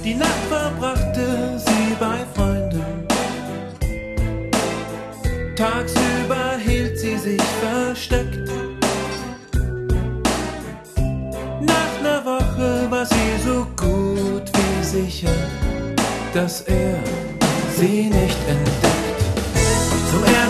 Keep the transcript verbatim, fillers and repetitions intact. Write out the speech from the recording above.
Die Nacht verbrachte sie bei Freunden. Tagsüber hielt sie sich versteckt. Nach ner Woche war sie so gut wie sicher, dass er sie nicht entdeckt. Zum